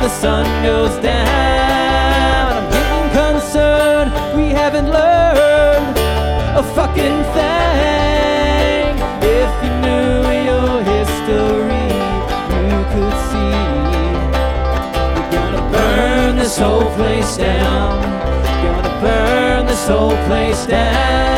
the sun goes down. I'm getting concerned, we haven't learned a fucking thing. If you knew your history, you could see we're gonna burn this whole place down. Gonna burn this whole place down.